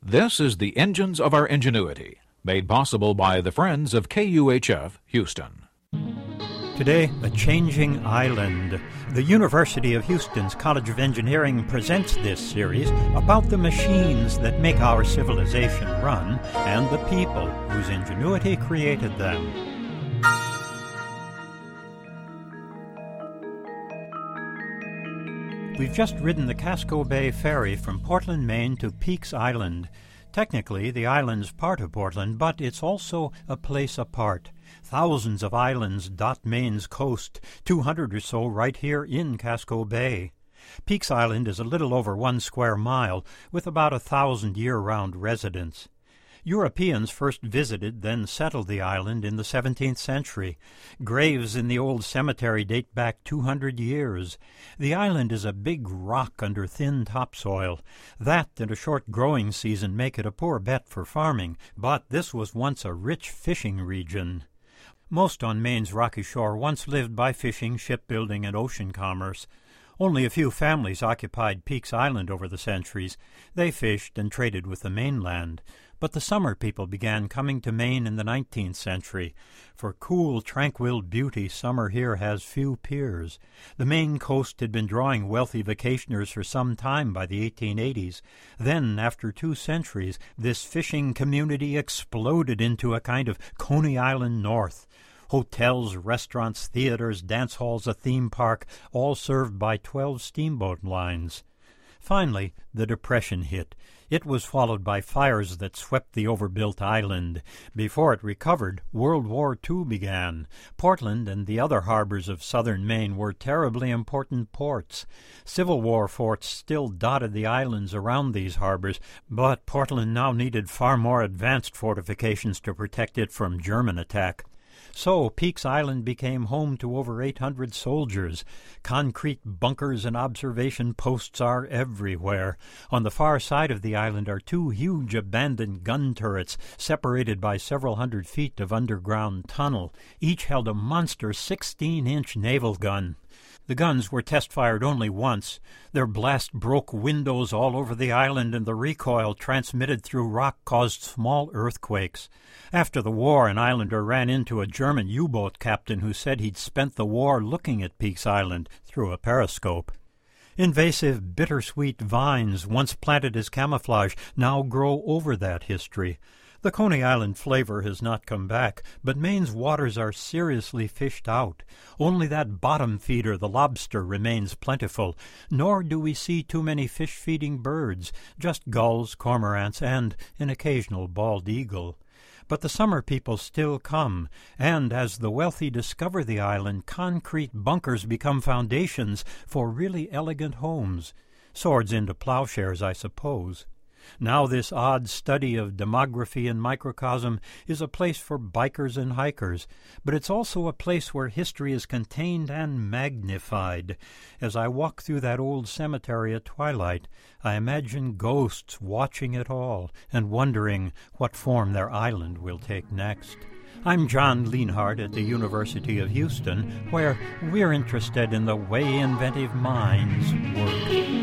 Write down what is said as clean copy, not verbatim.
This is the Engines of Our Ingenuity, made possible by the Friends of KUHF Houston. Today, a changing island. The University of Houston's College of Engineering presents this series about the machines that make our civilization run and the people whose ingenuity created them. We've just ridden the Casco Bay ferry from Portland, Maine to Peaks Island. Technically, the island's part of Portland, but it's also a place apart. Thousands of islands dot Maine's coast, 200 or so right here in Casco Bay. Peaks Island is a little over 1 square mile, with about 1,000 year-round residents. Europeans first visited, then settled the island in the 17th century. Graves in the old cemetery date back 200 years. The island is a big rock under thin topsoil. That and a short growing season make it a poor bet for farming, but this was once a rich fishing region. Most on Maine's rocky shore once lived by fishing, shipbuilding, and ocean commerce. Only a few families occupied Peaks Island over the centuries. They fished and traded with the mainland. But the summer people began coming to Maine in the 19th century. For cool, tranquil beauty, summer here has few peers. The Maine coast had been drawing wealthy vacationers for some time by the 1880s. Then, after 2 centuries, this fishing community exploded into a kind of Coney Island North. Hotels, restaurants, theaters, dance halls, a theme park, all served by 12 steamboat lines. Finally, the Depression hit. It was followed by fires that swept the overbuilt island. Before it recovered, World War II began. Portland and the other harbors of southern Maine were terribly important ports. Civil War forts still dotted the islands around these harbors, but Portland now needed far more advanced fortifications to protect it from German attack. So Peaks Island became home to over 800 soldiers. Concrete bunkers and observation posts are everywhere. On the far side of the island are 2 huge abandoned gun turrets, separated by several hundred feet of underground tunnel. Each held a monster 16-inch naval gun. The guns were test-fired only once. Their blast broke windows all over the island, and the recoil transmitted through rock caused small earthquakes. After the war, an islander ran into a German U-boat captain who said he'd spent the war looking at Peaks Island through a periscope. Invasive, bittersweet vines, once planted as camouflage, now grow over that history. The Coney Island flavor has not come back, but Maine's waters are seriously fished out. Only that bottom feeder, the lobster, remains plentiful, nor do we see too many fish-feeding birds, just gulls, cormorants, and an occasional bald eagle. But the summer people still come, and as the wealthy discover the island, concrete bunkers become foundations for really elegant homes. Swords into plowshares, I suppose. Now this odd study of demography and microcosm is a place for bikers and hikers, but it's also a place where history is contained and magnified. As I walk through that old cemetery at twilight, I imagine ghosts watching it all and wondering what form their island will take next. I'm John Lienhardt at the University of Houston, where we're interested in the way inventive minds work.